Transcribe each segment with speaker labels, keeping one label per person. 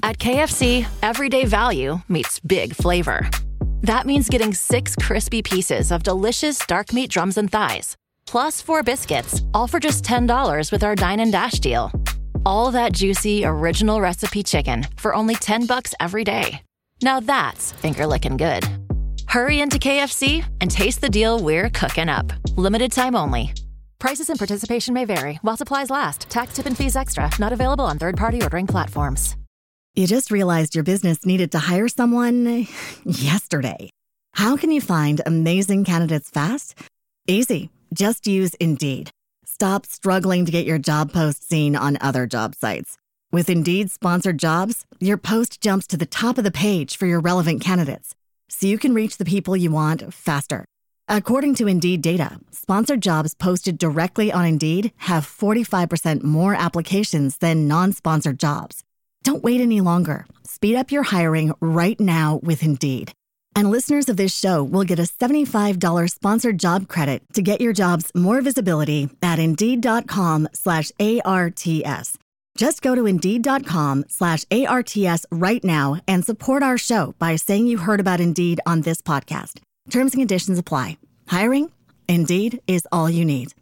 Speaker 1: At KFC, everyday value meets big flavor. That means getting 6 crispy pieces of delicious dark meat drums and thighs, plus 4 biscuits, all for just $10 with our Dine and Dash deal. All that juicy, original recipe chicken for only $10 every day. Now that's finger-licking good. Hurry into KFC and taste the deal we're cooking up. Limited time only. Prices and participation may vary while supplies last. Tax, tip, and fees extra. Not available on third-party ordering platforms.
Speaker 2: You just realized your business needed to hire someone yesterday. How can you find amazing candidates fast? Easy. Just use Indeed. Stop struggling to get your job post seen on other job sites. With Indeed sponsored jobs, your post jumps to the top of the page for your relevant candidates, so you can reach the people you want faster. According to Indeed data, sponsored jobs posted directly on Indeed have 45% more applications than non-sponsored jobs. Don't wait any longer. Speed up your hiring right now with Indeed. And listeners of this show will get a $75 sponsored job credit to get your jobs more visibility at Indeed.com/ARTS. Just go to Indeed.com/ARTS right now and support our show by saying you heard about Indeed on this podcast. Terms and conditions apply. Hiring? Indeed is all you need.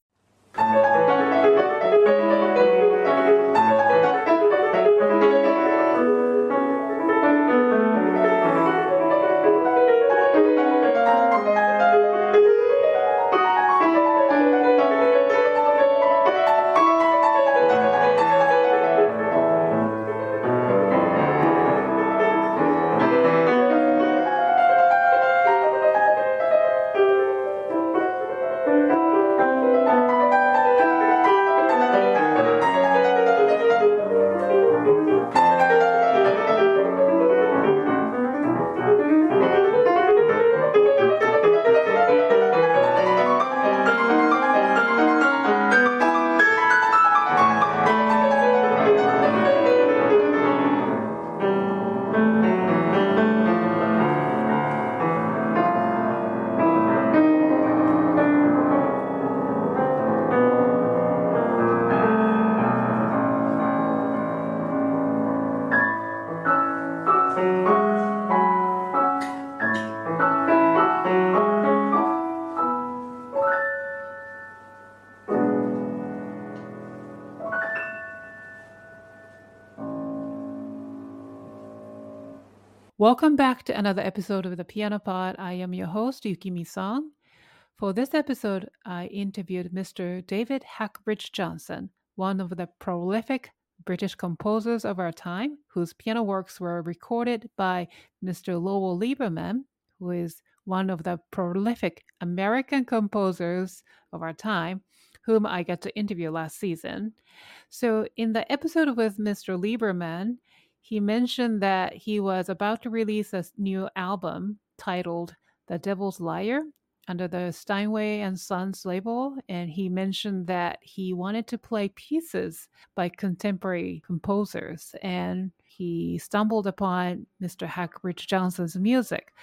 Speaker 3: Welcome back to another episode of the Piano Pod. I am your host, Yukimi Song. For this episode, I interviewed Mr. David Hackbridge Johnson, one of the prolific British composers of our time, whose piano works were recorded by Mr. Lowell Lieberman, who is one of the prolific American composers of our time, whom I got to interview last season. So in the episode with Mr. Lieberman, he mentioned that he was about to release a new album titled The Devil's Lyre under the Steinway and Sons label, and he mentioned that he wanted to play pieces by contemporary composers, and he stumbled upon Mr. Hackbridge Johnson's music.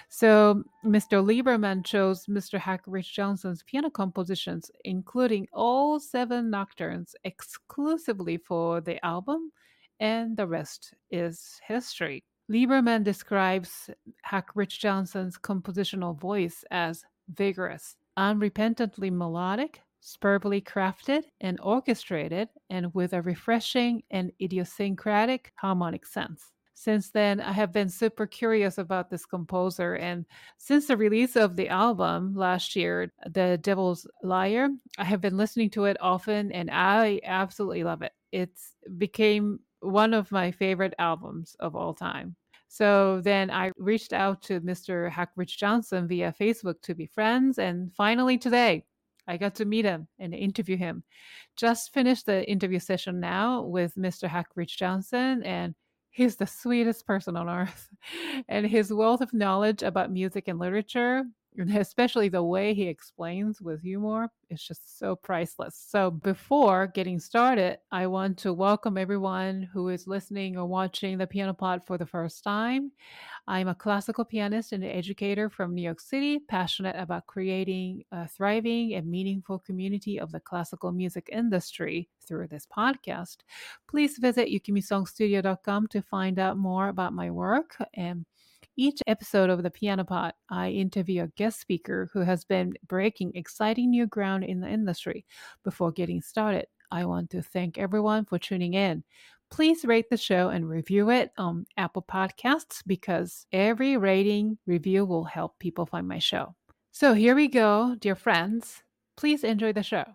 Speaker 3: So Mr. Lieberman chose Mr. Hackbridge Johnson's piano compositions, including all 7 nocturnes, exclusively for the album, and the rest is history. Lieberman describes Hackbridge Johnson's compositional voice as vigorous, unrepentantly melodic, superbly crafted and orchestrated, and with a refreshing and idiosyncratic harmonic sense. Since then, I have been super curious about this composer, and since the release of the album last year, The Devil's Lyre, I have been listening to it often, and I absolutely love it. It's became one of my favorite albums of all time. So then I reached out to Mr. Hackbridge Johnson via Facebook to be friends. And finally today, I got to meet him and interview him. Just finished the interview session now with Mr. Hackbridge Johnson, and he's the sweetest person on earth. And his wealth of knowledge about music and literature And especially the way he explains with humor is just so priceless. So, before getting started, I want to welcome everyone who is listening or watching the Piano Pod for the first time. I'm a classical pianist and educator from New York City, passionate about creating a thriving and meaningful community of the classical music industry through this podcast. Please visit yukimisongstudio.com to find out more about my work. And each episode of the Piano Pod, I interview a guest speaker who has been breaking exciting new ground in the industry. Before getting started, I want to thank everyone for tuning in. Please rate the show and review it on Apple Podcasts because every rating review will help people find my show. So here we go, dear friends. Please enjoy the show.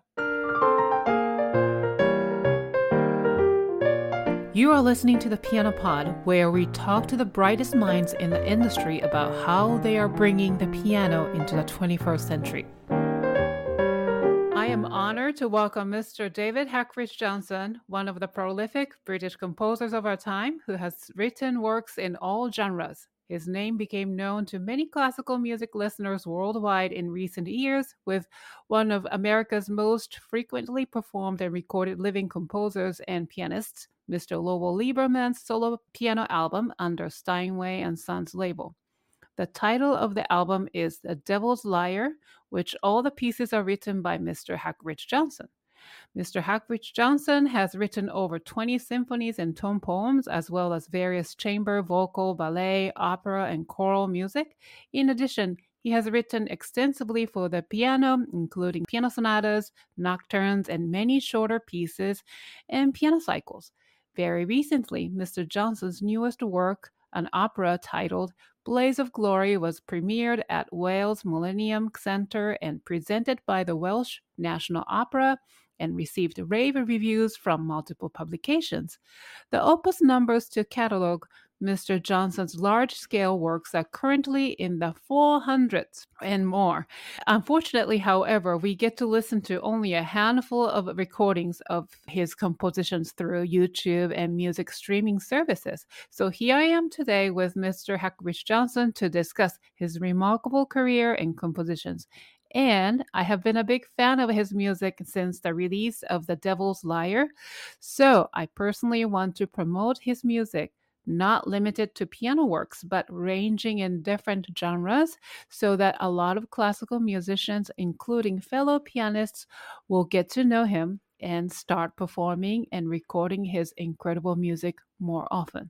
Speaker 3: You are listening to the Piano Pod, where we talk to the brightest minds in the industry about how they are bringing the piano into the 21st century. I am honored to welcome Mr. David Hackridge Johnson, one of the prolific British composers of our time, who has written works in all genres. His name became known to many classical music listeners worldwide in recent years, with one of America's most frequently performed and recorded living composers and pianists, Mr. Lowell Lieberman's solo piano album under Steinway and Sons label. The title of the album is The Devil's Lyre, which all the pieces are written by Mr. Hackridge Johnson. Mr. Hackridge Johnson has written over 20 symphonies and tone poems, as well as various chamber, vocal, ballet, opera, and choral music. In addition, he has written extensively for the piano, including piano sonatas, nocturnes, and many shorter pieces and piano cycles. Very recently, Mr. Johnson's newest work, an opera titled Blaze of Glory, was premiered at Wales Millennium Centre and presented by the Welsh National Opera and received rave reviews from multiple publications. The opus numbers to catalog Mr. Johnson's large-scale works are currently in the 400s and more. Unfortunately, however, we get to listen to only a handful of recordings of his compositions through YouTube and music streaming services. So here I am today with Mr. Hackridge Johnson to discuss his remarkable career and compositions. And I have been a big fan of his music since the release of The Devil's Lyre. So I personally want to promote his music, not limited to piano works, but ranging in different genres, so that a lot of classical musicians, including fellow pianists, will get to know him and start performing and recording his incredible music more often.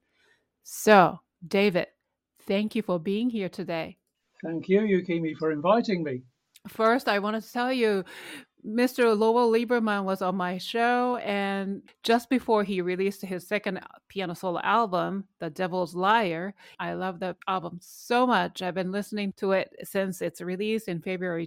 Speaker 3: So, David, thank you for being here today.
Speaker 4: Thank you, Yukimi, for inviting me.
Speaker 3: First, I want to tell you, Mr. Lowell Lieberman was on my show, and just before he released his second piano solo album, The Devil's Lyre, I love the album so much. I've been listening to it since its release in February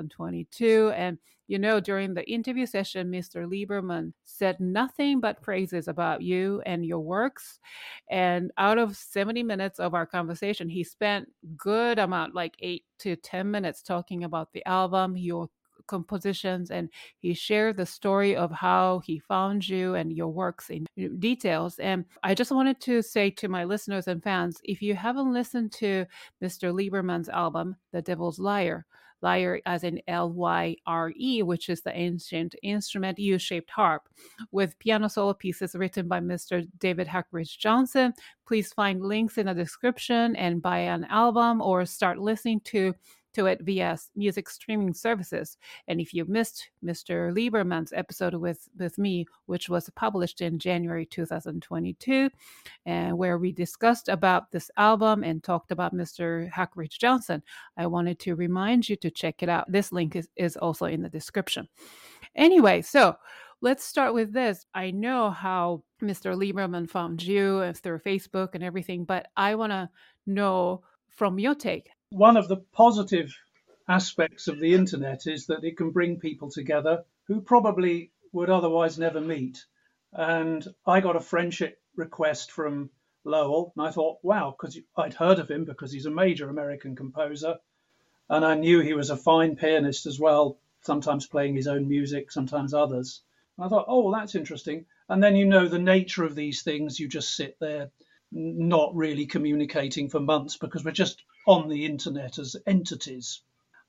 Speaker 3: 2022. And, during the interview session, Mr. Lieberman said nothing but praises about you and your works. And out of 70 minutes of our conversation, he spent good amount, like 8 to 10 minutes, talking about the album, your compositions, and he shared the story of how he found you and your works in details. And I just wanted to say to my listeners and fans, if you haven't listened to Mr. Lieberman's album, The Devil's Lyre, lyre as in L-Y-R-E, which is the ancient instrument U-shaped harp, with piano solo pieces written by Mr. David Hackridge Johnson. Please find links in the description and buy an album or start listening to it via music streaming services. And if you missed Mr. Lieberman's episode with me, which was published in January 2022, and where we discussed about this album and talked about Mr. Hackridge Johnson, I wanted to remind you to check it out. This link is also in the description. Anyway, so let's start with this. I know how Mr. Lieberman found you through Facebook and everything, but I want to know from your take.
Speaker 4: One of the positive aspects of the internet is that it can bring people together who probably would otherwise never meet. And I got a friendship request from Lowell, and I thought, wow, because I'd heard of him because he's a major American composer, and I knew he was a fine pianist as well, sometimes playing his own music, sometimes others. And I thought, oh, well, that's interesting. And then the nature of these things, you just sit there not really communicating for months because we're just on the internet as entities.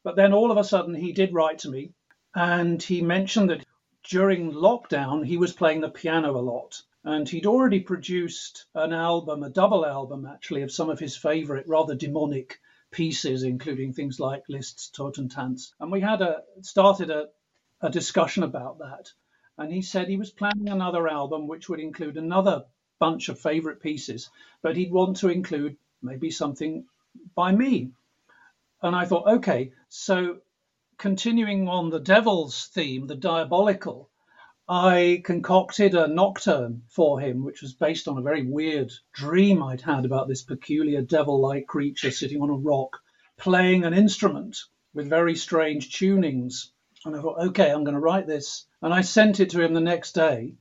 Speaker 4: But then all of a sudden he did write to me, and he mentioned that during lockdown he was playing the piano a lot. And he'd already produced an album, a double album actually, of some of his favorite rather demonic pieces, including things like Liszt's Totentanz. And we had started a discussion about that. And he said he was planning another album which would include another bunch of favorite pieces, but he'd want to include maybe something by me. And I thought, okay, so continuing on the devil's theme, the diabolical, I concocted a nocturne for him, which was based on a very weird dream I'd had about this peculiar devil-like creature sitting on a rock, playing an instrument with very strange tunings. And I thought, okay, I'm going to write this. And I sent it to him the next day,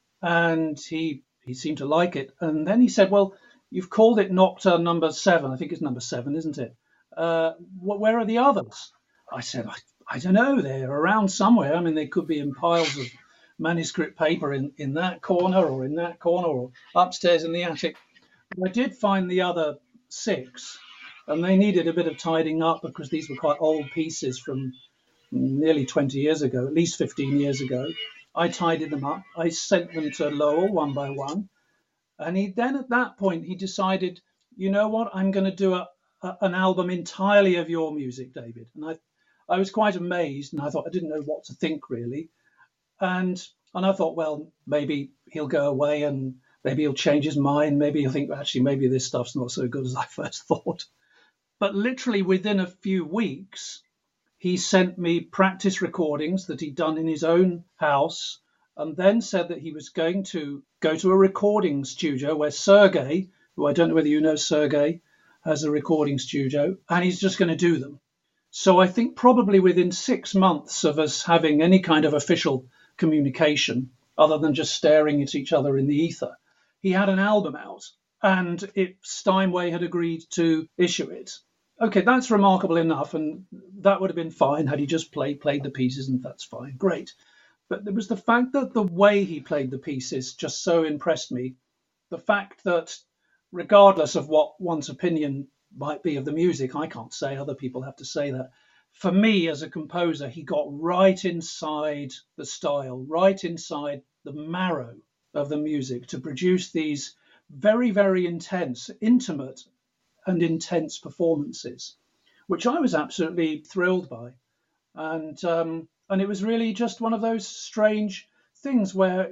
Speaker 4: and he seemed to like it. And then he said, well, you've called it Nocturne number 7. I think it's number 7, isn't it? Where are the others? I said, I don't know. They're around somewhere. I mean, they could be in piles of manuscript paper in that corner or in that corner or upstairs in the attic. But I did find the other 6, and they needed a bit of tidying up because these were quite old pieces from nearly 20 years ago, at least 15 years ago. I tidied them up. I sent them to Lowell one by one. And he then at that point, he decided, you know what, I'm going to do an album entirely of your music, David. And I was quite amazed, and I thought I didn't know what to think really. And I thought, well, maybe he'll go away and maybe he'll change his mind. Maybe he'll think, actually, maybe this stuff's not so good as I first thought. But literally within a few weeks, he sent me practice recordings that he'd done in his own house, and then said that he was going to go to a recording studio where Sergei, who I don't know whether you know Sergei, has a recording studio, and he's just going to do them. So I think probably within 6 months of us having any kind of official communication, other than just staring at each other in the ether, he had an album out, and Steinway had agreed to issue it. Okay, that's remarkable enough, and that would have been fine had he just played the pieces, and that's fine, great. But there was the fact that the way he played the pieces just so impressed me. The fact that regardless of what one's opinion might be of the music, I can't say, other people have to say that. For me as a composer, he got right inside the style, right inside the marrow of the music to produce these very, very intense, intimate and intense performances, which I was absolutely thrilled by. And it was really just one of those strange things where,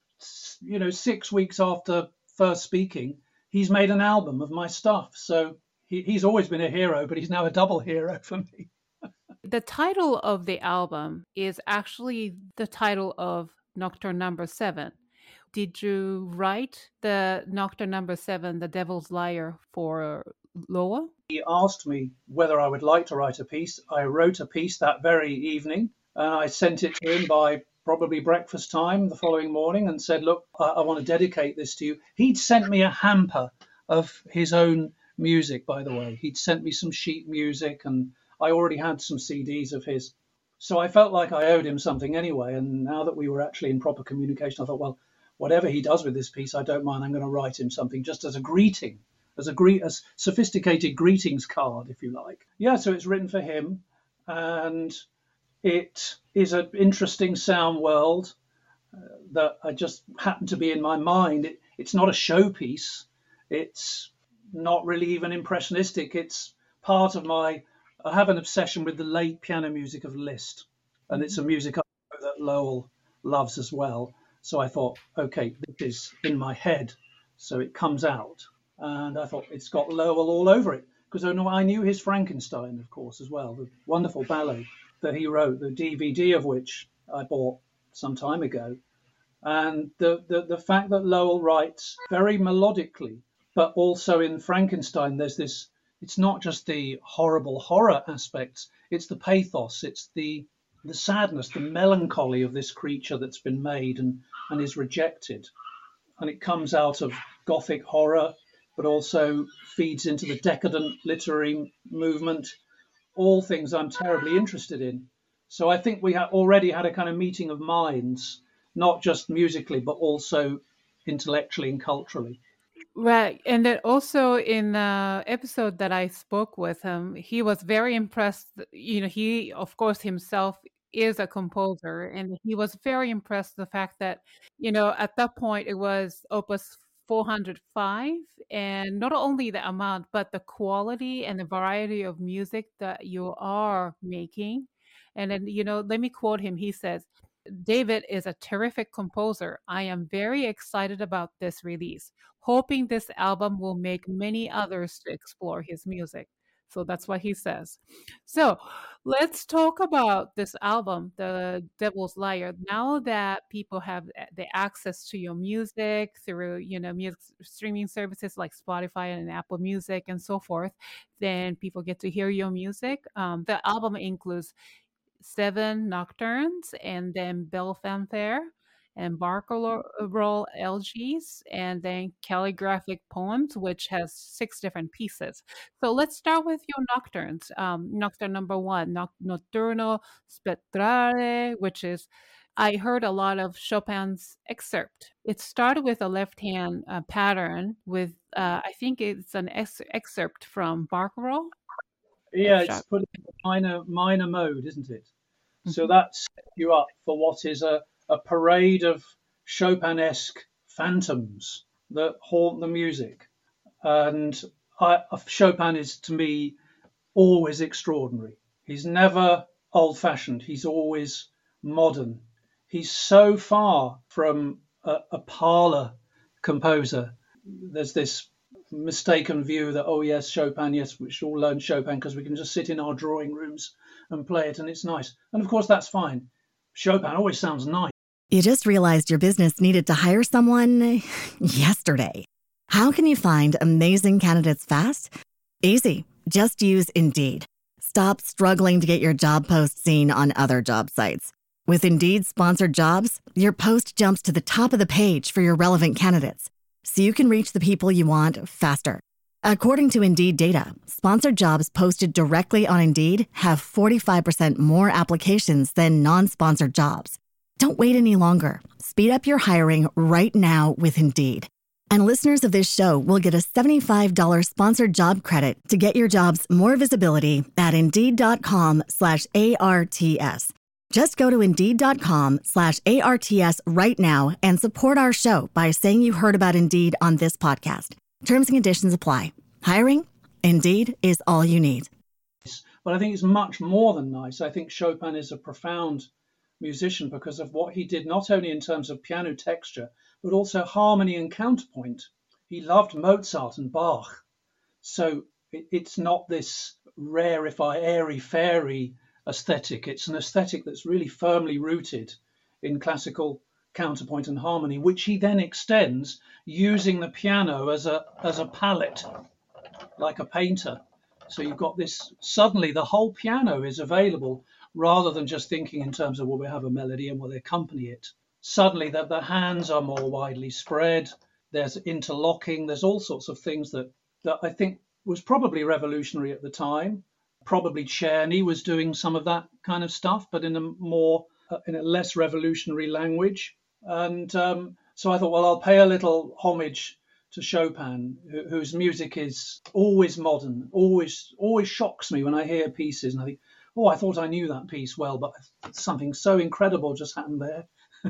Speaker 4: 6 weeks after first speaking, he's made an album of my stuff. So he's always been a hero, but he's now a double hero for me.
Speaker 3: The title of the album is actually the title of Nocturne number 7. Did you write the Nocturne number 7, The Devil's Lyre, for Lowell?
Speaker 4: He asked me whether I would like to write a piece. I wrote a piece that very evening, and I sent it to him by probably breakfast time the following morning and said, look, I want to dedicate this to you. He'd sent me a hamper of his own music, by the way. He'd sent me some sheet music, and I already had some CDs of his. So I felt like I owed him something anyway. And now that we were actually in proper communication, I thought, well, whatever he does with this piece, I don't mind. I'm going to write him something just as a greeting, as a sophisticated greetings card, if you like. Yeah, so it's written for him, and it is an interesting sound world that I just happened to be in my mind. It's not a showpiece. It's not really even impressionistic. It's part of I have an obsession with the late piano music of Liszt, and it's a music that Lowell loves as well. So I thought, okay, this is in my head, so it comes out. And I thought it's got Lowell all over it, because I knew his Frankenstein, of course, as well, the wonderful ballet that he wrote, the DVD of which I bought some time ago. And the fact that Lowell writes very melodically, but also in Frankenstein, there's this, it's not just the horrible horror aspects, it's the pathos, it's the sadness, the melancholy of this creature that's been made and is rejected. And it comes out of Gothic horror, but also feeds into the decadent literary movement, all things I'm terribly interested in. So I think we already had a kind of meeting of minds, not just musically, but also intellectually and culturally.
Speaker 3: Right. And then also in the episode that I spoke with him, he was very impressed. He, of course, himself is a composer, and he was very impressed the fact that, at that point it was Opus 405, and not only the amount, but the quality and the variety of music that you are making. And then, let me quote him. He says, David is a terrific composer. I am very excited about this release, hoping this album will make many others to explore his music. So that's what he says. So let's talk about this album, The Devil's Liar. Now that people have the access to your music through, music streaming services like Spotify and Apple Music and so forth, then people get to hear your music. The album includes 7 nocturnes, and then Bell Fanfare, and Barcarolle elegies, and then calligraphic poems, which has 6 different pieces. So let's start with your nocturnes. Nocturne number 1, Notturno Spettrale, which is, I heard a lot of Chopin's excerpt. It started with a left-hand pattern with, I think it's an excerpt from Barcarolle.
Speaker 4: Yeah, it's put in a minor mode, isn't it? So that sets you up for what is a parade of Chopin-esque phantoms that haunt the music. And Chopin is, to me, always extraordinary. He's never old-fashioned. He's always modern. He's so far from a parlor composer. There's this mistaken view that, oh yes, Chopin, yes, we should all learn Chopin because we can just sit in our drawing rooms and play it and it's nice. And of course, that's fine. Chopin always sounds nice.
Speaker 2: You just realized your business needed to hire someone yesterday. How can you find amazing candidates fast? Easy. Just use Indeed. Stop struggling to get your job post seen on other job sites. With Indeed sponsored jobs, your post jumps to the top of the page for your relevant candidates, so you can reach the people you want faster. According to Indeed data, sponsored jobs posted directly on Indeed have 45% more applications than non-sponsored jobs. Don't wait any longer. Speed up your hiring right now with Indeed. And listeners of this show will get a $75 sponsored job credit to get your jobs more visibility at Indeed.com/ARTS. Just go to Indeed.com/ARTS right now and support our show by saying you heard about Indeed on this podcast. Terms and conditions apply. Hiring? Indeed is all you need.
Speaker 4: But I think it's much more than nice. I think Chopin is a profound musician because of what he did, not only in terms of piano texture, but also harmony and counterpoint. He loved Mozart and Bach. So it's not this rarefied, airy-fairy aesthetic. It's an aesthetic that's really firmly rooted in classical counterpoint and harmony, which he then extends using the piano as a palette, like a painter. So you've got this, suddenly the whole piano is available rather than just thinking in terms of, well, we have a melody and we'll accompany it. Suddenly the hands are more widely spread. There's interlocking. There's all sorts of things that I think was probably revolutionary at the time. Probably Czerny was doing some of that kind of stuff, but in a less revolutionary language. And so I thought, well, I'll pay a little homage to Chopin, whose music is always modern, always shocks me when I hear pieces and I think, oh, I thought I knew that piece well, but something so incredible just happened there.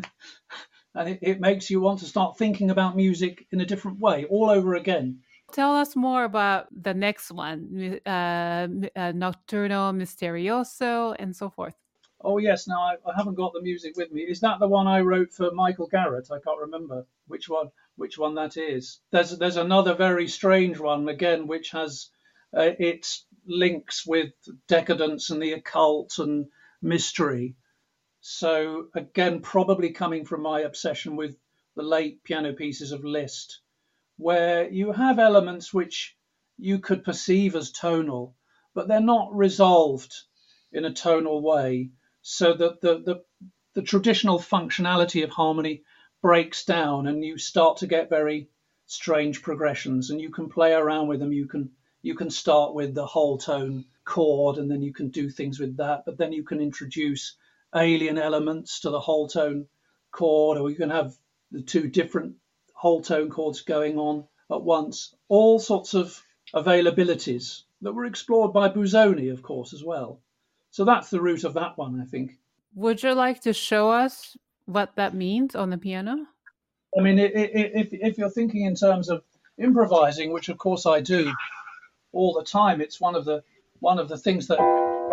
Speaker 4: And it makes you want to start thinking about music in a different way all over again.
Speaker 3: Tell us more about the next one, Nocturno Misterioso, and so forth.
Speaker 4: Oh, yes. Now, I haven't got the music with me. Is that the one I wrote for Michael Garrett? I can't remember which one that is. There's another very strange one, again, which has its links with decadence and the occult and mystery. So, again, probably coming from my obsession with the late piano pieces of Liszt, where you have elements which you could perceive as tonal, but they're not resolved in a tonal way, so that the traditional functionality of harmony breaks down and you start to get very strange progressions, and you can play around with them. You can start with the whole tone chord, and then you can do things with that, but then you can introduce alien elements to the whole tone chord, or you can have the two different whole tone chords going on at once all sorts of availabilities that were explored by Busoni, of course, as well. So that's the root of that one, I think.
Speaker 3: Would you like to show us what that means on the piano?
Speaker 4: I mean, if you're thinking in terms of improvising, which of course I do all the time, it's one of the things that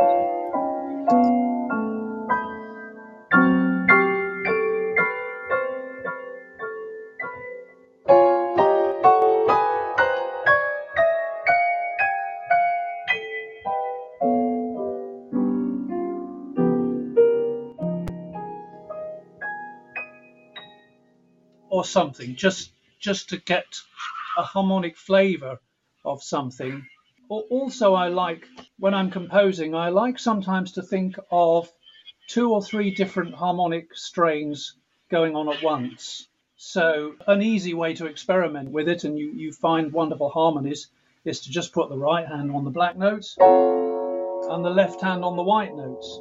Speaker 4: or something, just to get a harmonic flavor of something. Also, I like, when I'm composing, I like sometimes to think of 2 or 3 different harmonic strains going on at once. So an easy way to experiment with it, and you find wonderful harmonies, is to just put the right hand on the black notes and the left hand on the white notes.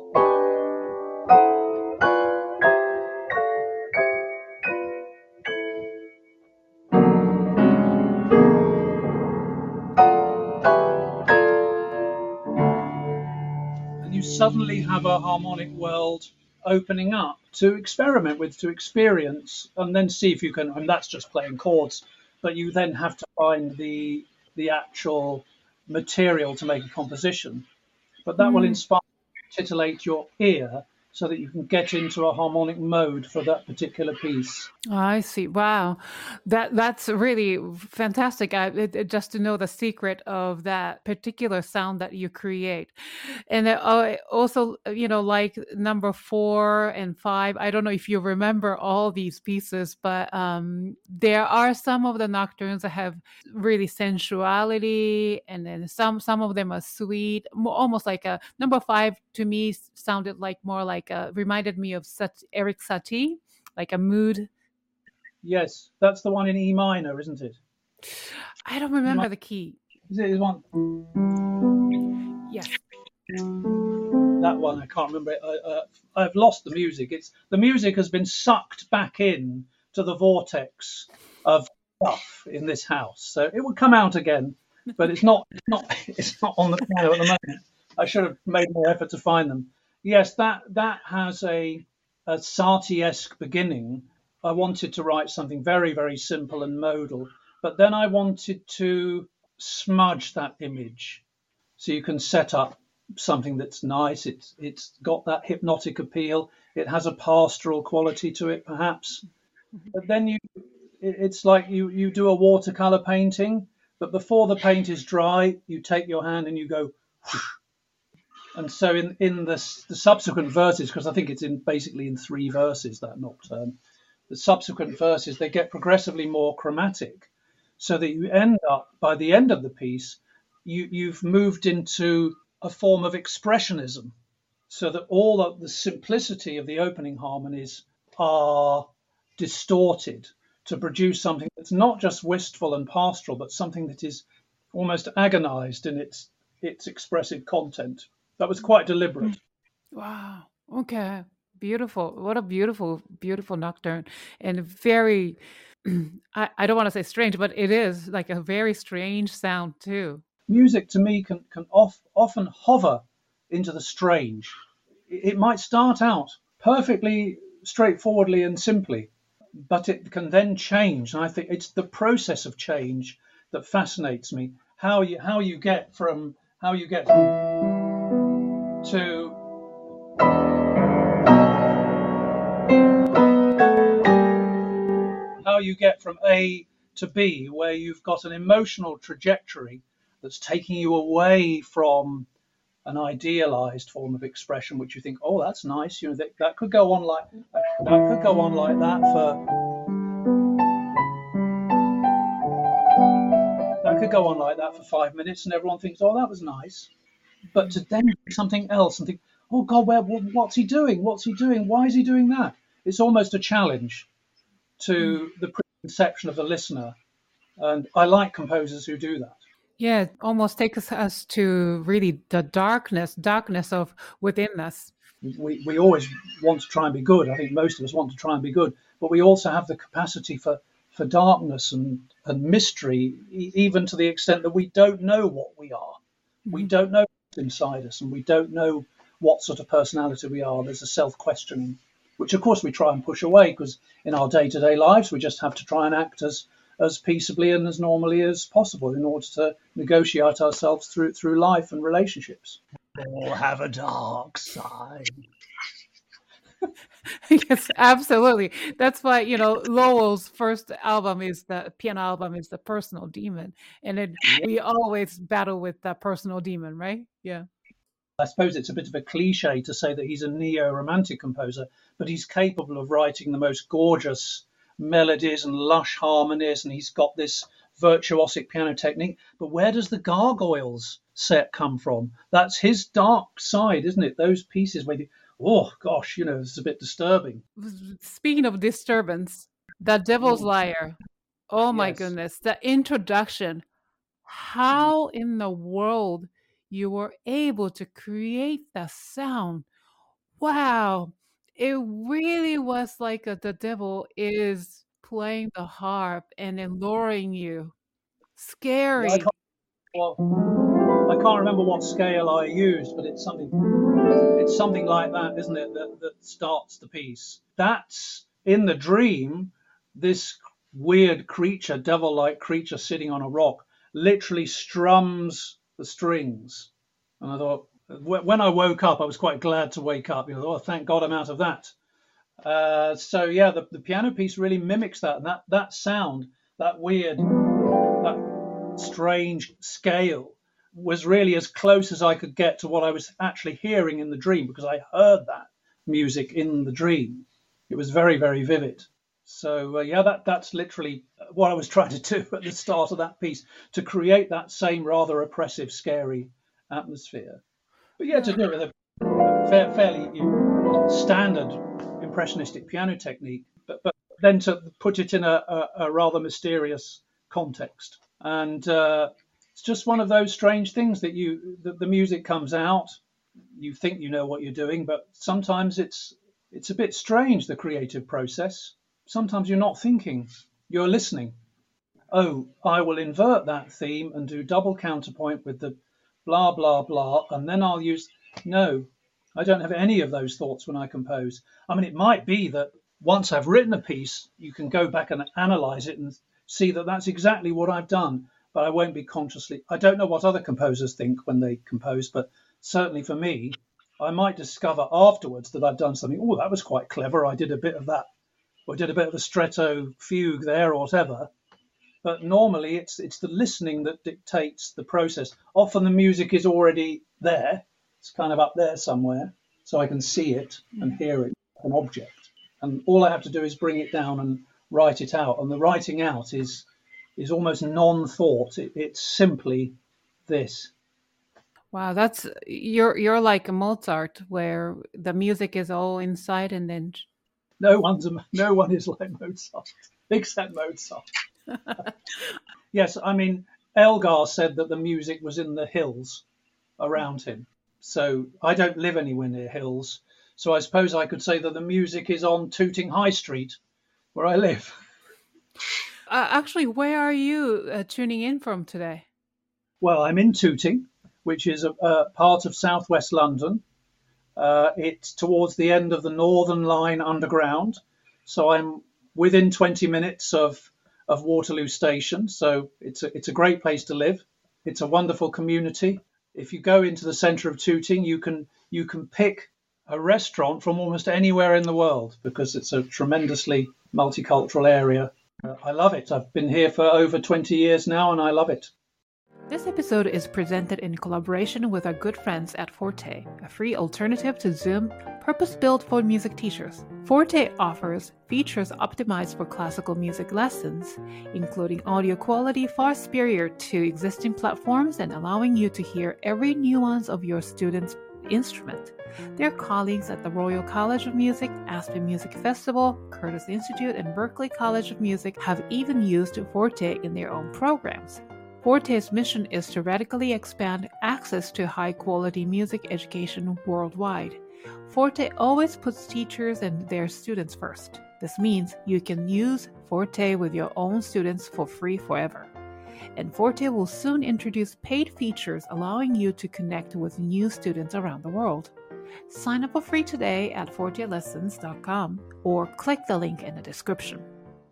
Speaker 4: You suddenly have a harmonic world opening up to experiment with, to experience, and then see if you can. And that's just playing chords, but you then have to find the actual material to make a composition. But that will inspire, titillate your ear, so that you can get into a harmonic mode for that particular piece.
Speaker 3: I see. Wow, that's really fantastic. Just to know the secret of that particular sound that you create, and also, like number 4 and 5. I don't know if you remember all these pieces, but there are some of the nocturnes that have really sensuality, and then some of them are sweet, almost like a number 5 to me sounded like more like reminded me of Eric Satie, like a mood.
Speaker 4: Yes, that's the one in E minor, isn't it?
Speaker 3: I don't remember the key.
Speaker 4: Is it one?
Speaker 3: Yes.
Speaker 4: That one, I can't remember it. I've lost the music. The music has been sucked back in to the vortex of stuff in this house. So it will come out again, but it's not on the piano at the moment. I should have made more effort to find them. Yes, that has a Satie-esque beginning. I wanted to write something very, very simple and modal, but then I wanted to smudge that image so you can set up something that's nice. It's got that hypnotic appeal. It has a pastoral quality to it, perhaps. But then it's like you do a watercolor painting, but before the paint is dry, you take your hand and you go whoosh. And so in the subsequent verses, because I think it's basically in 3 verses, that nocturne, the subsequent verses, they get progressively more chromatic, so that you end up, by the end of the piece, you've moved into a form of expressionism, so that all of the simplicity of the opening harmonies are distorted to produce something that's not just wistful and pastoral, but something that is almost agonized in its expressive content. That was quite deliberate.
Speaker 3: Wow. Okay. Beautiful. What a beautiful, beautiful nocturne. And very, I don't want to say strange, but it is like a very strange sound too.
Speaker 4: Music to me can often hover into the strange. It might start out perfectly straightforwardly and simply, but it can then change. And I think it's the process of change that fascinates me. How you get from to how you get from A to B, where you've got an emotional trajectory that's taking you away from an idealized form of expression, which you think, oh, that's nice. That could go on like that for. That could go on like that for 5 minutes, and everyone thinks, oh, that was nice. But to then do something else and think, oh God, what's he doing? What's he doing? Why is he doing that? It's almost a challenge to the preconception of the listener. And I like composers who do that.
Speaker 3: Yeah, it almost takes us to really the darkness of within us.
Speaker 4: We always want to try and be good. I think most of us want to try and be good, but we also have the capacity for for darkness and mystery, even to the extent that we don't know what we are. Mm-hmm. We don't know what's inside us, and we don't know what sort of personality we are. There's a self-questioning, which of course we try and push away, because in our day-to-day lives we just have to try and act as peaceably and as normally as possible in order to negotiate ourselves through life and relationships. They all have a dark side.
Speaker 3: Yes, absolutely. That's why, Lowell's first album piano album is The Personal Demon. And we always battle with that personal demon, right? Yeah.
Speaker 4: I suppose it's a bit of a cliche to say that he's a neo-romantic composer, but he's capable of writing the most gorgeous melodies and lush harmonies, and he's got this virtuosic piano technique. But where does the Gargoyles set come from? That's his dark side, isn't it? Those pieces where oh gosh, it's a bit disturbing.
Speaker 3: Speaking of disturbance, The Devil's Lyre. Oh my goodness, the introduction. How in the world you were able to create the sound? Wow. It really was like the devil is playing the harp and alluring you. Scary.
Speaker 4: I can't remember what scale I used, but it's something like that, isn't it, that starts the piece. That's in the dream, this weird creature, devil-like creature sitting on a rock, literally strums the strings. And I thought, when I woke up, I was quite glad to wake up. Thank God I'm out of that. The piano piece really mimics that. And that sound, that weird, that strange scale, was really as close as I could get to what I was actually hearing in the dream, because I heard that music in the dream. It was very, very vivid. So that's literally what I was trying to do at the start of that piece, to create that same rather oppressive, scary atmosphere. But to do it with a fairly standard impressionistic piano technique, but then to put it in a rather mysterious context. And it's just one of those strange things that the music comes out, you think you know what you're doing, but sometimes it's a bit strange, the creative process. Sometimes you're not thinking, you're listening. Oh, I will invert that theme and do double counterpoint with the blah, blah, blah, and then I'll use... No, I don't have any of those thoughts when I compose. I mean, it might be that once I've written a piece, you can go back and analyze it and see that that's exactly what I've done, but I won't be consciously... I don't know what other composers think when they compose, but certainly for me, I might discover afterwards that I've done something. Oh, that was quite clever. I did a bit of that. Or I did a bit of a stretto fugue there or whatever. But normally it's the listening that dictates the process. Often the music is already there. It's kind of up there somewhere, so I can see it and hear it, an object. And all I have to do is bring it down and write it out. And the writing out is almost non-thought. It's simply this.
Speaker 3: Wow, you're like a Mozart, where the music is all inside, and then
Speaker 4: no one is like Mozart except Mozart. Yes, I mean, Elgar said that the music was in the hills around him. So I don't live anywhere near hills. So I suppose I could say that the music is on Tooting High Street, where I live.
Speaker 3: Actually, where are you tuning in from today?
Speaker 4: Well, I'm in Tooting, which is a part of southwest London. It's towards the end of the Northern Line Underground. So I'm within 20 minutes of Waterloo Station. So it's a great place to live. It's a wonderful community. If you go into the centre of Tooting, you can pick a restaurant from almost anywhere in the world, because it's a tremendously multicultural area. I love it. I've been here for over 20 years now, and I love it.
Speaker 3: This episode is presented in collaboration with our good friends at Forte, a free alternative to Zoom, purpose-built for music teachers. Forte offers features optimized for classical music lessons, including audio quality far superior to existing platforms and allowing you to hear every nuance of your student's instrument. Their colleagues at the Royal College of Music, Aspen Music Festival, Curtis Institute, and Berklee College of Music have even used Forte in their own programs. Forte's mission is to radically expand access to high-quality music education worldwide. Forte always puts teachers and their students first. This means you can use Forte with your own students for free forever. And Forte will soon introduce paid features allowing you to connect with new students around the world. Sign up for free today at fortelessons.com or click the link in the description.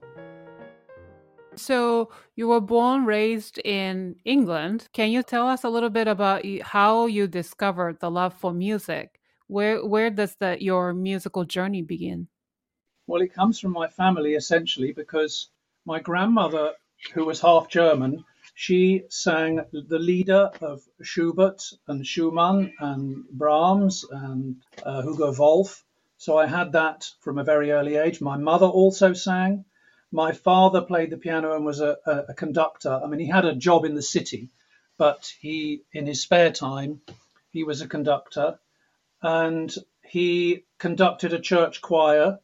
Speaker 3: So you were born, raised in England. Can you tell us a little bit about how you discovered the love for music? Where does your musical journey begin?
Speaker 4: Well, it comes from my family, essentially, because my grandmother, who was half German, she sang the Lieder of Schubert and Schumann and Brahms and Hugo Wolf. So I had that from a very early age. My mother also sang. My father played the piano and was a conductor. I mean, he had a job in the city, but in his spare time, he was a conductor. And he conducted a church choir,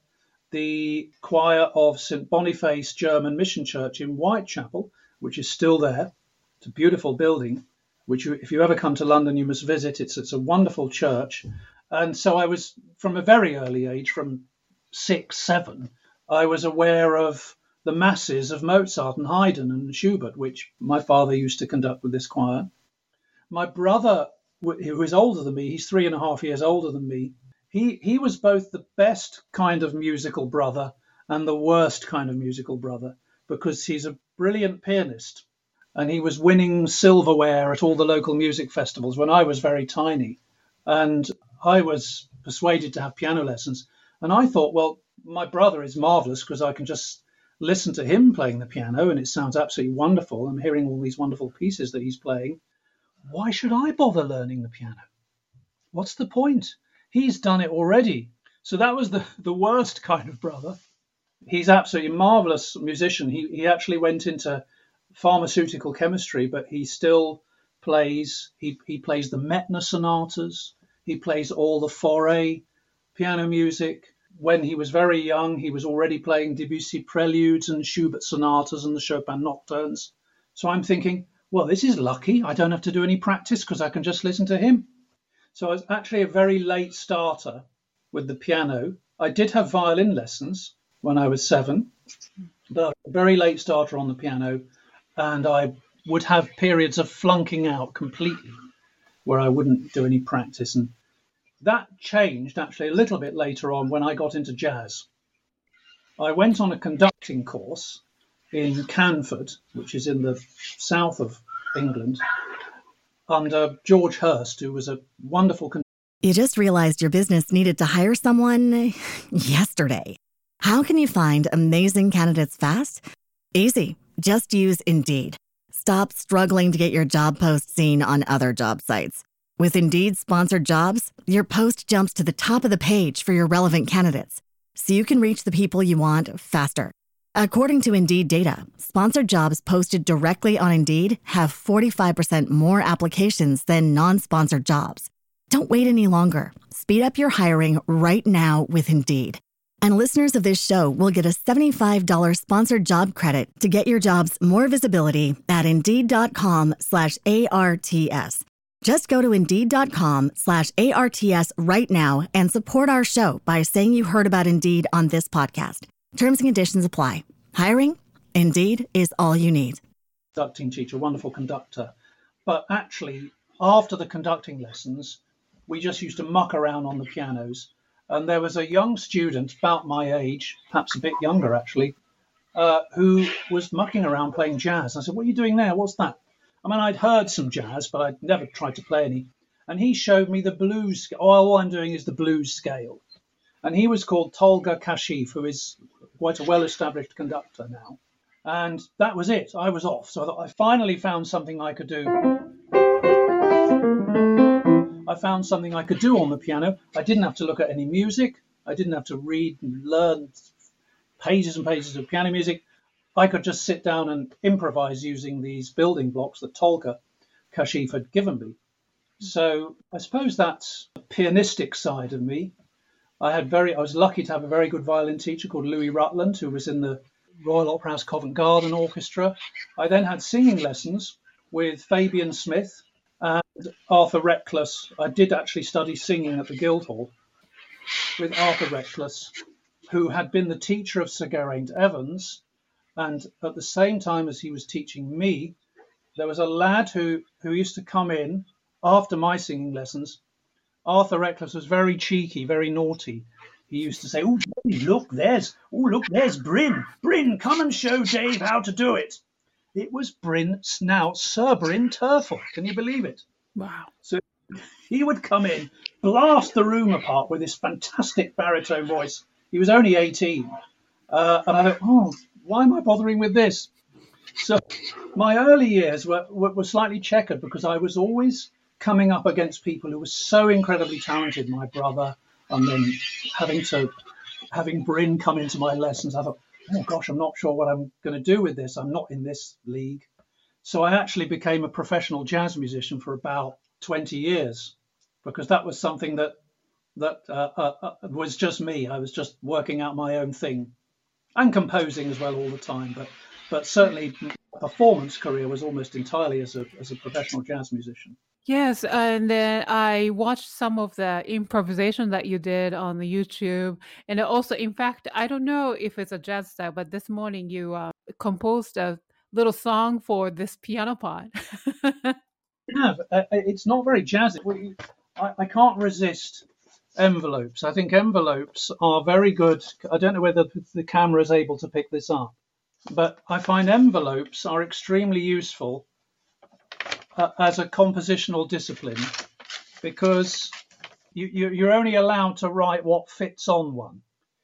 Speaker 4: the choir of St. Boniface German Mission Church in Whitechapel, which is still there. It's a beautiful building, which if you ever come to London, you must visit. It's a wonderful church. And so I was, from a very early age, from 6, 7, I was aware of the masses of Mozart and Haydn and Schubert, which my father used to conduct with this choir. My brother, who is older than me, he's 3.5 years older than me, he was both the best kind of musical brother and the worst kind of musical brother, because he's a brilliant pianist and he was winning silverware at all the local music festivals when I was very tiny. And I was persuaded to have piano lessons. And I thought, well, my brother is marvelous because I can just listen to him playing the piano and it sounds absolutely wonderful. I'm hearing all these wonderful pieces that he's playing. Why should I bother learning the piano? What's the point? He's done it already. So that was the worst kind of brother. He's absolutely marvelous musician. He actually went into pharmaceutical chemistry, but he still plays. He plays the Mettner sonatas. He plays all the Fauré piano music. When he was very young, he was already playing Debussy preludes and Schubert sonatas and the Chopin nocturnes. So I'm thinking, well, this is lucky. I don't have to do any practice because I can just listen to him. So I was actually a very late starter with the piano. I did have violin lessons when I was 7, but a very late starter on the piano. And I would have periods of flunking out completely where I wouldn't do any practice. And that changed actually a little bit later on when I got into jazz. I went on a conducting course in Canford, which is in the south of England, under George Hurst, who was a wonderful conductor.
Speaker 2: You just realized your business needed to hire someone yesterday. How can you find amazing candidates fast? Easy. Just use Indeed. Stop struggling to get your job post seen on other job sites. With Indeed sponsored jobs, your post jumps to the top of the page for your relevant candidates, so you can reach the people you want faster. According to Indeed data, sponsored jobs posted directly on Indeed have 45% more applications than non-sponsored jobs. Don't wait any longer. Speed up your hiring right now with Indeed. And listeners of this show will get a $75 sponsored job credit to get your jobs more visibility at Indeed.com/ARTS. Just go to Indeed.com/ARTS right now and support our show by saying you heard about Indeed on this podcast. Terms and conditions apply. Hiring? Indeed is all you need.
Speaker 4: Conducting teacher, wonderful conductor. But actually, after the conducting lessons, we just used to muck around on the pianos. And there was a young student about my age, perhaps a bit younger actually, who was mucking around playing jazz. I said, what are you doing there? What's that? I mean, I'd heard some jazz, but I'd never tried to play any. And he showed me the blues scale. Oh, all I'm doing is the blues scale. And he was called Tolga Kashif, who is quite a well-established conductor now. And that was it. I was off. So I thought I finally found something I could do. I found something I could do on the piano. I didn't have to look at any music. I didn't have to read and learn pages and pages of piano music. I could just sit down and improvise using these building blocks that Tolga Kashif had given me. So I suppose that's the pianistic side of me. I was lucky to have a very good violin teacher called Louis Rutland, who was in the Royal Opera House Covent Garden Orchestra. I then had singing lessons with Fabian Smith and Arthur Reckless. I did actually study singing at the Guildhall with Arthur Reckless. who had been the teacher of Sir Geraint Evans. And at the same time as he was teaching me, there was a lad who used to come in after my singing lessons. Arthur Eccles was very cheeky, very naughty. He used to say, "Oh, look, there's Bryn. Bryn, come and show Dave how to do it." It was Bryn, now Sir Bryn Turfel. Can you believe it?
Speaker 3: Wow.
Speaker 4: So he would come in, blast the room apart with his fantastic baritone voice. He was only 18. And I thought, oh, why am I bothering with this? So my early years were slightly checkered because I was always coming up against people who were so incredibly talented, my brother, and then having Bryn come into my lessons. I thought, oh gosh, I'm not sure what I'm going to do with this. I'm not in this league. So I actually became a professional jazz musician for about 20 years because that was something that was just me. I was just working out my own thing and composing as well all the time. But certainly performance career was almost entirely as a professional jazz musician.
Speaker 3: Yes, and then I watched some of the improvisation that you did on the YouTube, and also, in fact, I don't know if it's a jazz style, but this morning you composed a little song for this piano pod.
Speaker 4: Yeah, it's not very jazzy. I can't resist envelopes. I think envelopes are very good. I don't know whether the camera is able to pick this up, but I find envelopes are extremely useful as a compositional discipline because you're only allowed to write what fits on one.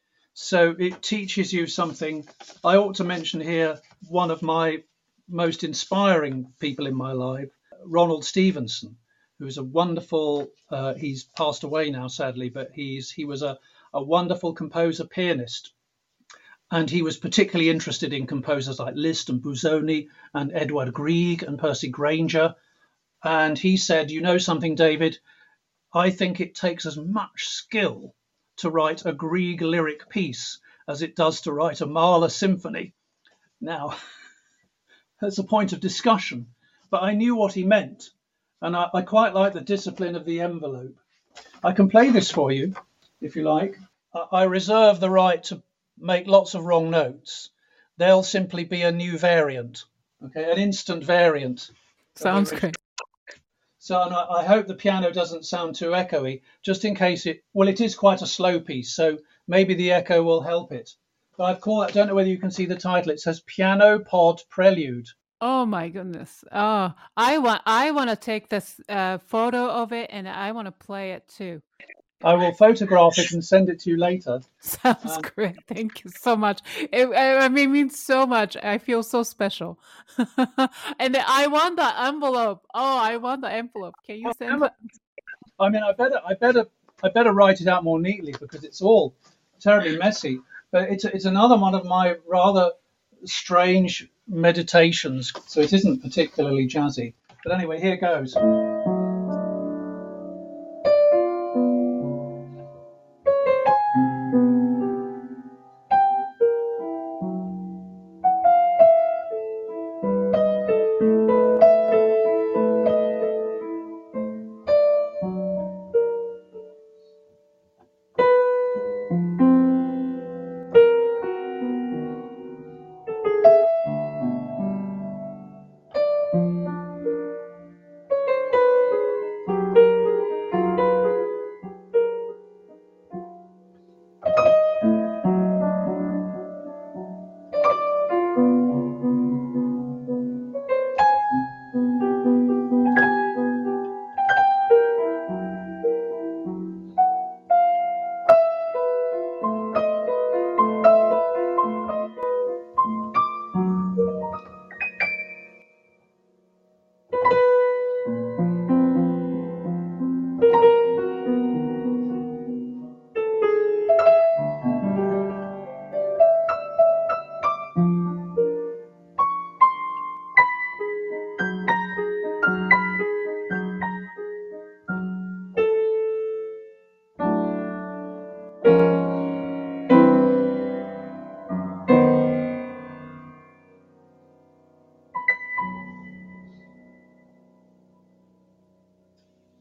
Speaker 4: So it teaches you something. I ought to mention here one of my most inspiring people in my life, Ronald Stevenson, who is a wonderful, he's passed away now, sadly, but he was a wonderful composer, pianist. And he was particularly interested in composers like Liszt and Busoni and Edward Grieg and Percy Grainger. And he said, you know something, David, I think it takes as much skill to write a Grieg lyric piece as it does to write a Mahler symphony. Now, that's a point of discussion, but I knew what he meant. And I quite like the discipline of the envelope. I can play this for you, if you like. I reserve the right to make lots of wrong notes. They'll simply be a new variant, okay, an instant variant.
Speaker 3: Sounds great.
Speaker 4: So I hope the piano doesn't sound too echoey, just in case it is quite a slow piece, so maybe the echo will help it. But I've called it, I don't know whether you can see the title, it says Piano Pod Prelude.
Speaker 3: Oh my goodness. Oh, I want to take this photo of it and I want to play it too.
Speaker 4: I will photograph it and send it to you later.
Speaker 3: Sounds great. Thank you so much. It means so much. I feel so special. And I want the envelope. Oh, I want the envelope. Can you send that?
Speaker 4: I mean, I better write it out more neatly because it's all terribly messy. But it's another one of my rather strange meditations. So it isn't particularly jazzy. But anyway, here goes.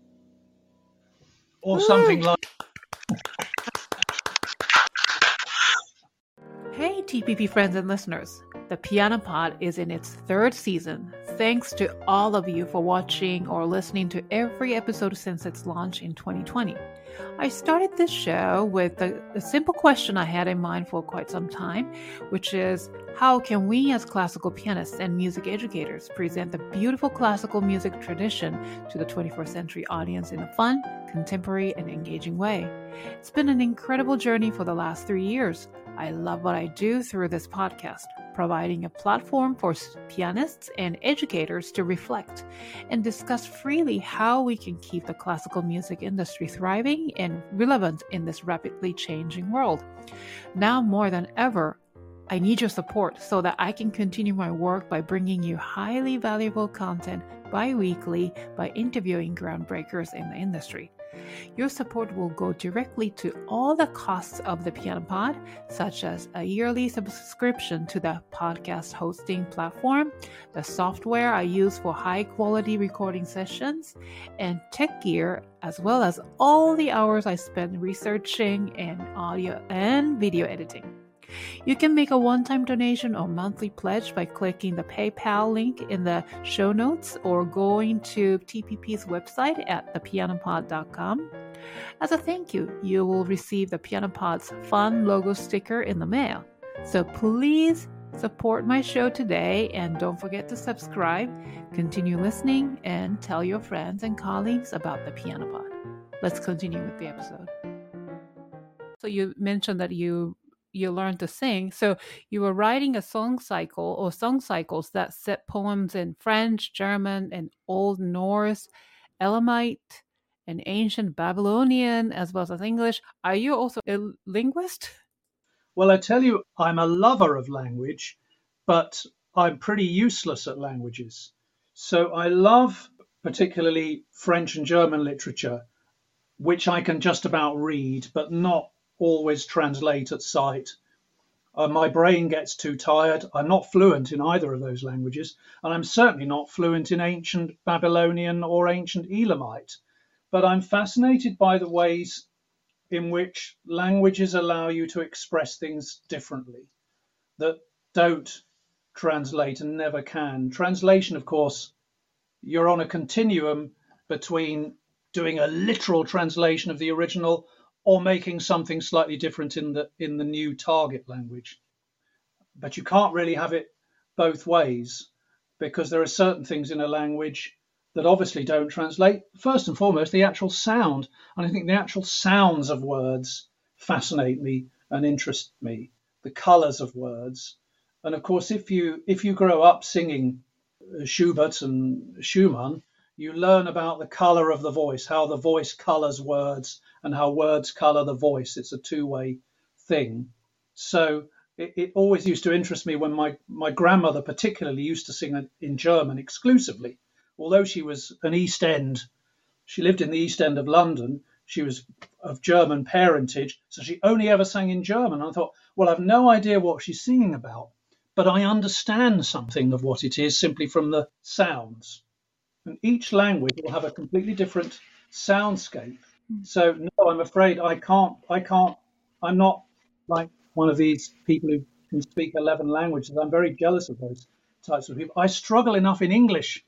Speaker 4: Or something like
Speaker 3: TPP friends and listeners. The Piano Pod is in its third season. Thanks to all of you for watching or listening to every episode since its launch in 2020. I started this show with a simple question I had in mind for quite some time, which is, how can we as classical pianists and music educators present the beautiful classical music tradition to the 21st century audience in a fun, contemporary, and engaging way? It's been an incredible journey for the last 3 years. I love what I do through this podcast, providing a platform for pianists and educators to reflect and discuss freely how we can keep the classical music industry thriving and relevant in this rapidly changing world. Now more than ever, I need your support so that I can continue my work by bringing you highly valuable content bi-weekly by interviewing groundbreakers in the industry. Your support will go directly to all the costs of the Piano Pod, such as a yearly subscription to the podcast hosting platform, the software I use for high-quality recording sessions, and tech gear, as well as all the hours I spend researching and audio and video editing. You can make a one-time donation or monthly pledge by clicking the PayPal link in the show notes or going to TPP's website at thepianopod.com. As a thank you, you will receive the Piano Pod's fun logo sticker in the mail. So please support my show today and don't forget to subscribe, continue listening, and tell your friends and colleagues about the Piano Pod. Let's continue with the episode. So you mentioned that you learned to sing. So you were writing a song cycle or song cycles that set poems in French, German, and Old Norse, Elamite, and ancient Babylonian, as well as English. Are you also a linguist?
Speaker 4: Well, I tell you, I'm a lover of language, but I'm pretty useless at languages. So I love particularly French and German literature, which I can just about read, but not always translate at sight. My brain gets too tired. I'm not fluent in either of those languages, and I'm certainly not fluent in ancient Babylonian or ancient Elamite. But I'm fascinated by the ways in which languages allow you to express things differently that don't translate and never can. Translation, of course, you're on a continuum between doing a literal translation of the original or making something slightly different in the new target language. But you can't really have it both ways, because there are certain things in a language that obviously don't translate. First and foremost, the actual sound. And I think the actual sounds of words fascinate me and interest me, the colours of words. And of course, if you grow up singing Schubert and Schumann, you learn about the colour of the voice, how the voice colours words and how words colour the voice. It's a two-way thing. So it always used to interest me when my grandmother particularly used to sing in German exclusively. Although she was she lived in the East End of London, she was of German parentage, so she only ever sang in German. I thought, well, I've no idea what she's singing about, but I understand something of what it is simply from the sounds. And each language will have a completely different soundscape. So no, I'm afraid I can't. I'm not like one of these people who can speak 11 languages. I'm very jealous of those types of people. I struggle enough in English.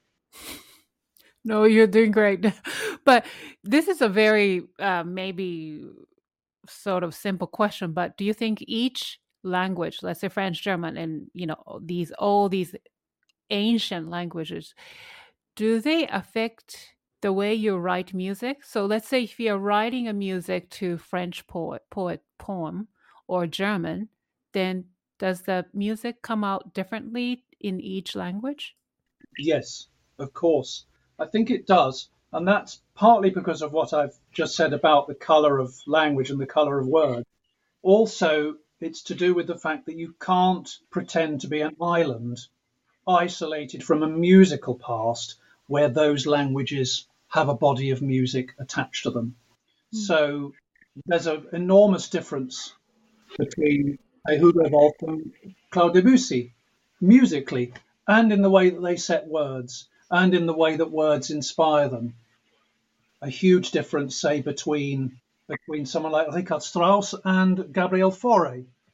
Speaker 3: No, you're doing great. But this is a very maybe sort of simple question. But do you think each language, let's say French, German, and all these ancient languages, do they affect the way you write music? So let's say if you're writing a music to French poem or German, then does the music come out differently in each language?
Speaker 4: Yes, of course. I think it does. And that's partly because of what I've just said about the colour of language and the colour of word. Also, it's to do with the fact that you can't pretend to be an island isolated from a musical past where those languages have a body of music attached to them. So there's an enormous difference between Hugo Wolf and Claude Debussy musically, and in the way that they set words, and in the way that words inspire them. A huge difference, say, between someone like Richard Strauss and Gabriel Fauré.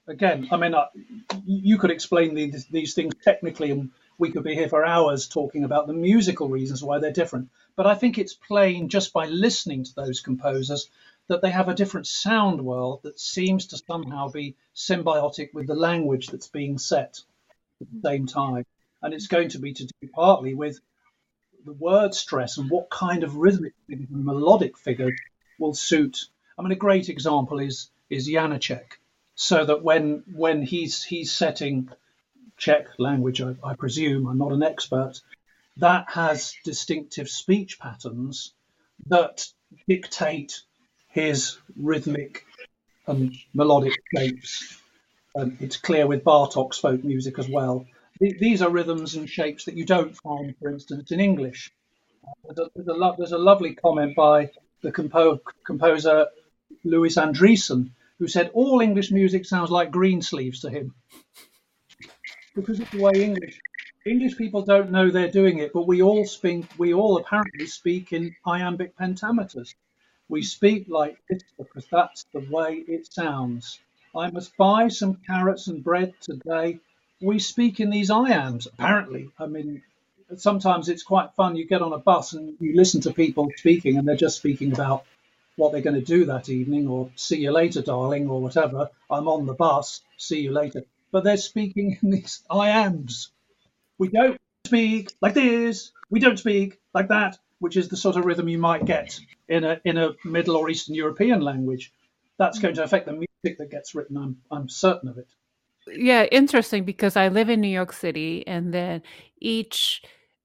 Speaker 4: again, I mean, you could explain these things technically, and we could be here for hours talking about the musical reasons why they're different. But I think it's plain just by listening to those composers that they have a different sound world that seems to somehow be symbiotic with the language that's being set at the same time. And it's going to be to do partly with the word stress and what kind of rhythmic and melodic figure will suit. I mean, a great example is Janacek. So that when he's setting Czech language, I presume, I'm not an expert, that has distinctive speech patterns that dictate his rhythmic and melodic shapes. It's clear with Bartok's folk music as well. These are rhythms and shapes that you don't find, for instance, in English. There's a lovely comment by the composer Louis Andriessen, who said all English music sounds like Greensleeves to him. Because of the way English people don't know they're doing it, but we all apparently speak in iambic pentameters. We speak like this because that's the way it sounds. I must buy some carrots and bread today. We speak in these iambs, apparently. I mean, sometimes it's quite fun. You get on a bus and you listen to people speaking, and they're just speaking about what they're going to do that evening, or see you later, darling, or whatever. I'm on the bus, see you later. But they're speaking in these iambs. We don't speak like this. We don't speak like that, which is the sort of rhythm you might get in a Middle or Eastern European language. That's going to affect the music that gets written. I'm certain of it.
Speaker 3: Yeah, interesting, because I live in New York City, and then each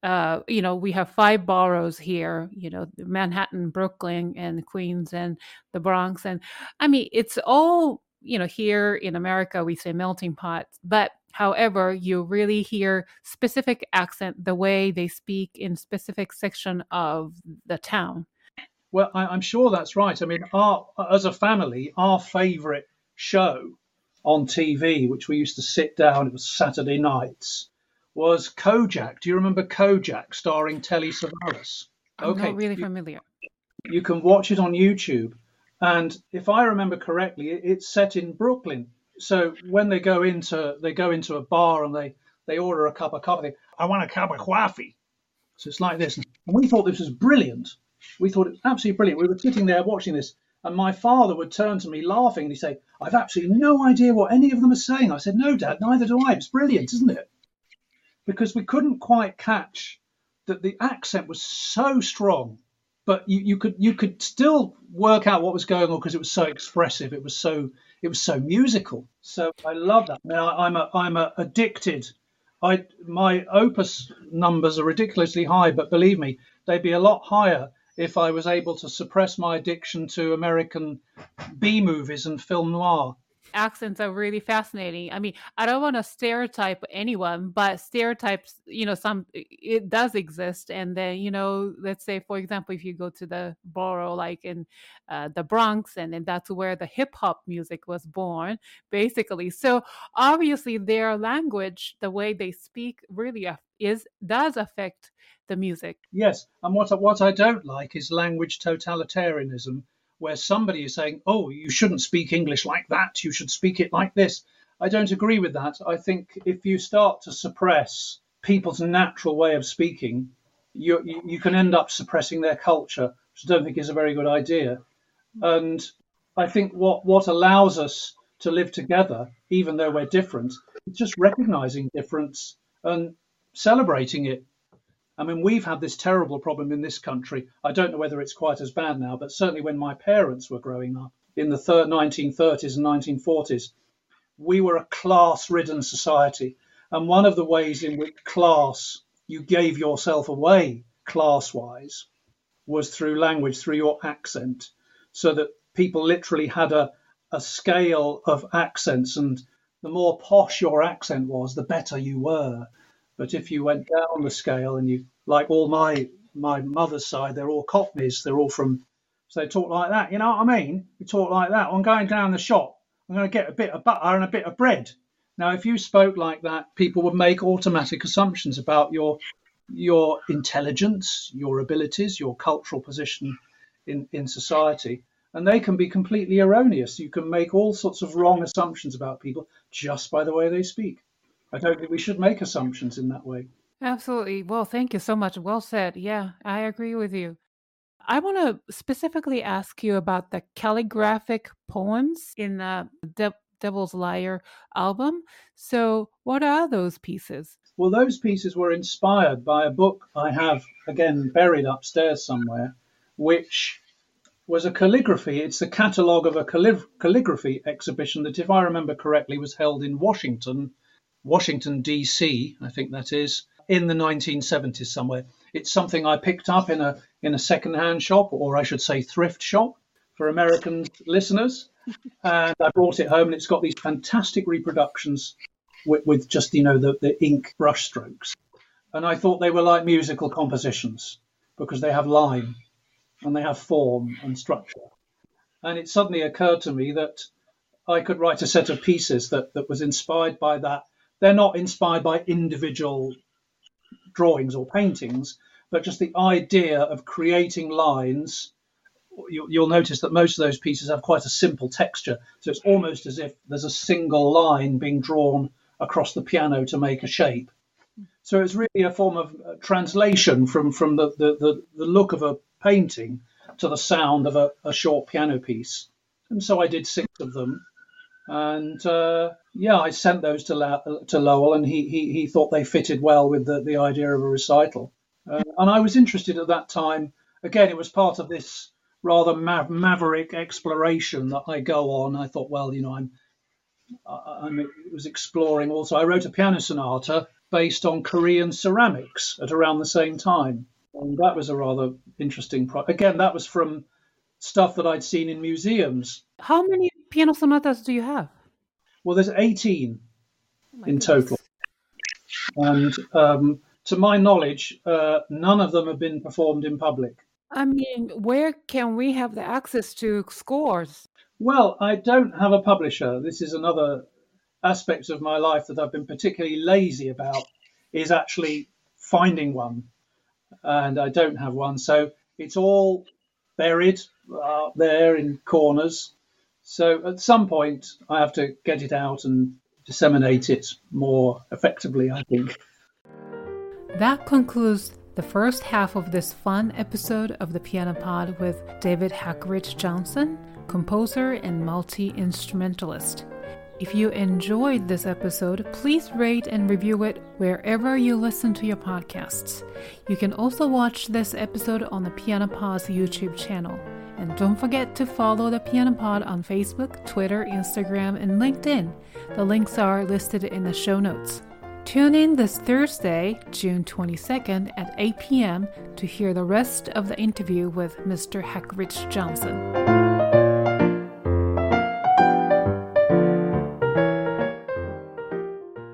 Speaker 3: we have 5 boroughs here, Manhattan, Brooklyn, and Queens, and the Bronx. And I mean, it's all, here in America, we say melting pot. But however, you really hear specific accent, the way they speak in specific section of the town.
Speaker 4: Well, I'm sure that's right. I mean, as a family, our favourite show on TV, which we used to sit down, it was Saturday nights, was Kojak. Do you remember Kojak, starring Telly Savalas?
Speaker 3: I'm not really familiar.
Speaker 4: You can watch it on YouTube. And if I remember correctly, it's set in Brooklyn. So when they go into a bar and they order a cup of coffee, I want a cup of coffee. So it's like this. And we thought this was brilliant. We thought it was absolutely brilliant. We were sitting there watching this, and my father would turn to me laughing, and he'd say, I've absolutely no idea what any of them are saying. I said, no, Dad, neither do I. It's brilliant, isn't it? Because we couldn't quite catch that the accent was so strong, but you could still work out what was going on because it was so expressive. It was so musical. So I love that. Now I'm addicted. My Opus numbers are ridiculously high, but believe me, they'd be a lot higher if I was able to suppress my addiction to American B movies and film noir.
Speaker 3: Accents are really fascinating. I mean, I don't want to stereotype anyone, but stereotypes, it does exist. And then, let's say, for example, if you go to the borough, like in the Bronx, and then that's where the hip hop music was born, basically. So obviously their language, the way they speak, really does affect the music.
Speaker 4: Yes. And what I don't like is language totalitarianism, where somebody is saying, oh, you shouldn't speak English like that, you should speak it like this. I don't agree with that. I think if you start to suppress people's natural way of speaking, you can end up suppressing their culture, which I don't think is a very good idea. And I think what allows us to live together, even though we're different, is just recognizing difference and celebrating it. I mean, we've had this terrible problem in this country. I don't know whether it's quite as bad now, but certainly when my parents were growing up in the 1930s and 1940s, we were a class-ridden society. And one of the ways in which you gave yourself away class-wise was through language, through your accent, so that people literally had a scale of accents, and the more posh your accent was, the better you were. But if you went down the scale, and you, like all my mother's side, they're all Cockneys. They're all so they talk like that. You know what I mean? We talk like that. I'm going down the shop. I'm going to get a bit of butter and a bit of bread. Now, if you spoke like that, people would make automatic assumptions about your intelligence, your abilities, your cultural position in society. And they can be completely erroneous. You can make all sorts of wrong assumptions about people just by the way they speak. I don't think we should make assumptions in that way.
Speaker 3: Absolutely. Well, thank you so much. Well said. Yeah, I agree with you. I want to specifically ask you about the calligraphic poems in the Devil's Lyre album. So, what are those pieces?
Speaker 4: Well, those pieces were inspired by a book I have, again, buried upstairs somewhere, which was a calligraphy. It's the catalogue of a calligraphy exhibition that, if I remember correctly, was held in Washington, D.C., I think that is, in the 1970s somewhere. It's something I picked up in a second-hand shop, or I should say thrift shop, for American listeners. And I brought it home, and it's got these fantastic reproductions with just, the ink brush strokes. And I thought they were like musical compositions because they have line and they have form and structure. And it suddenly occurred to me that I could write a set of pieces that was inspired by that. They're not inspired by individual drawings or paintings, but just the idea of creating lines. You'll notice that most of those pieces have quite a simple texture. So it's almost as if there's a single line being drawn across the piano to make a shape. So it's really a form of translation from the look of a painting to the sound of a short piano piece. And so I did 6 of them. And I sent those to Lowell, and he thought they fitted well with the idea of a recital. And I was interested at that time. Again, it was part of this rather maverick exploration that I go on. I thought, well, I was exploring also. I wrote a piano sonata based on Korean ceramics at around the same time. And that was a rather interesting project. Again, that was from stuff that I'd seen in museums.
Speaker 3: How many piano sonatas do you have?
Speaker 4: Well, there's 18 in total. And to my knowledge, none of them have been performed in public.
Speaker 3: I mean, where can we have the access to scores?
Speaker 4: Well, I don't have a publisher. This is another aspect of my life that I've been particularly lazy about, is actually finding one. And I don't have one. So it's all buried there in corners. So at some point, I have to get it out and disseminate it more effectively, I think.
Speaker 3: That concludes the first half of this fun episode of the Piano Pod with David Hack-Rich Johnson, composer and multi-instrumentalist. If you enjoyed this episode, please rate and review it wherever you listen to your podcasts. You can also watch this episode on the Piano Pod's YouTube channel. And don't forget to follow the Piano Pod on Facebook, Twitter, Instagram, and LinkedIn. The links are listed in the show notes. Tune in this Thursday, June 22nd at 8 p.m. to hear the rest of the interview with Mr. Hack-Rich Johnson.